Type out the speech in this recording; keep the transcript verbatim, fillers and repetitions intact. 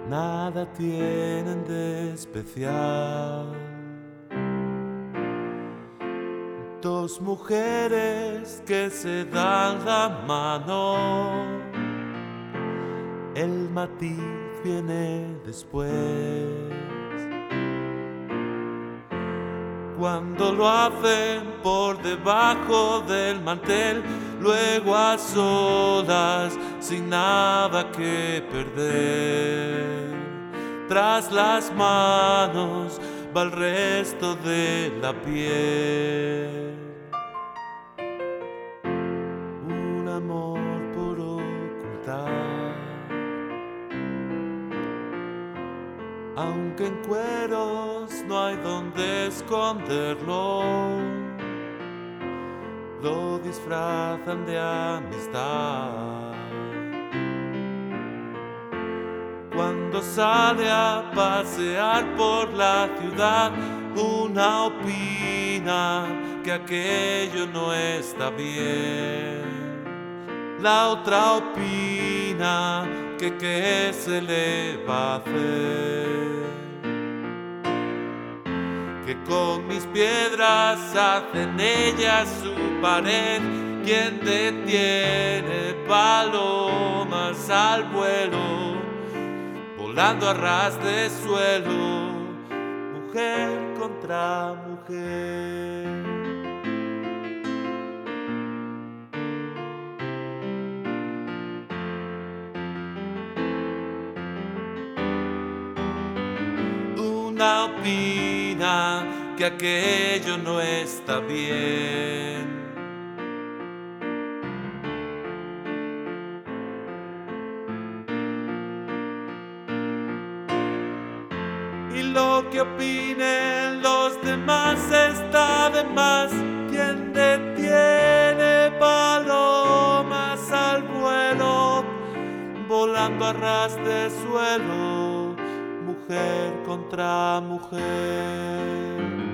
nada tienen de especial. Dos mujeres que se dan la mano, el matiz viene después. Cuando lo hacen por debajo del mantel, luego a solas, sin nada que perder. Tras las manos va el resto de la piel. Un amor por ocultar, aunque en cueros no hay donde esconderlo, lo disfrazan de amistad. Cuando sale a pasear por la ciudad, una opina que aquello no está bien, la otra opina que qué se le va a hacer, que con mis piedras hacen ellas su pared. Quien detiene palomas al vuelo, volando a ras de suelo, mujer contra mujer. Una opina que aquello no está bien, y lo que opinen los demás está de más. Quien detiene palomas al vuelo, volando a ras de suelo, mujer contra mujer.